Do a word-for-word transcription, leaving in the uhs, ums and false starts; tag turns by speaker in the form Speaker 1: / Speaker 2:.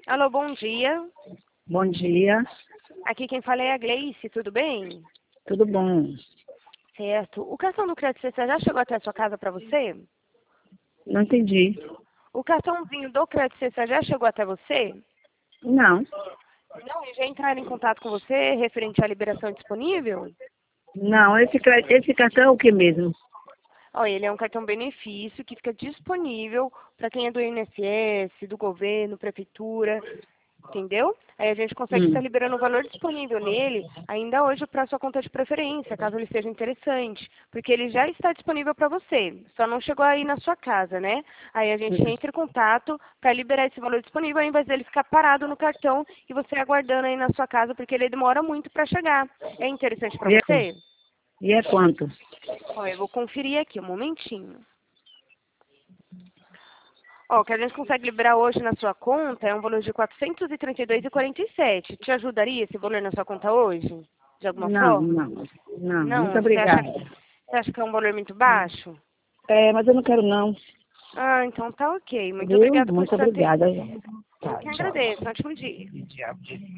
Speaker 1: Alô, bom dia.
Speaker 2: Bom dia,
Speaker 1: Aqui quem fala é a Gleice, tudo bem?
Speaker 2: tudo bom?
Speaker 1: Certo. O cartão do Crédito C C já chegou até a sua casa para você?
Speaker 2: Não entendi.
Speaker 1: O cartãozinho do Crédito C C já chegou até você?
Speaker 2: Não,
Speaker 1: Não, e já entraram em contato com você referente à liberação disponível?
Speaker 2: não, esse, cre- esse cartão é o que mesmo?
Speaker 1: Olha, ele é um cartão benefício que fica disponível para quem é do I N S S, do governo, prefeitura, entendeu? Aí a gente consegue estar
Speaker 2: Hum.
Speaker 1: liberando o valor disponível nele ainda hoje para sua conta de preferência, caso ele seja interessante, porque ele já está disponível para você, só não chegou aí na sua casa, né? Aí a gente
Speaker 2: Hum.
Speaker 1: entra em contato para liberar esse valor disponível, ao invés dele ficar parado no cartão e você aguardando aí na sua casa, porque ele demora muito para chegar. É interessante para
Speaker 2: E é,
Speaker 1: você?
Speaker 2: e é quanto?
Speaker 1: Olha, eu vou conferir aqui um momentinho. Ó, o que a gente consegue liberar hoje na sua conta é um valor de quatrocentos e trinta e dois reais e quarenta e sete. Te ajudaria esse valor na sua conta hoje? De alguma
Speaker 2: Não,
Speaker 1: forma?
Speaker 2: não, não, muito
Speaker 1: Não? Você acha,
Speaker 2: obrigada.
Speaker 1: você acha que é um valor muito baixo?
Speaker 2: É, mas eu não quero não,
Speaker 1: Ah, então tá ok. Muito
Speaker 2: viu?
Speaker 1: obrigada por
Speaker 2: Muito
Speaker 1: sua
Speaker 2: obrigada.
Speaker 1: atenção. Eu
Speaker 2: Tá,
Speaker 1: que
Speaker 2: tchau.
Speaker 1: agradeço. Ótimo dia.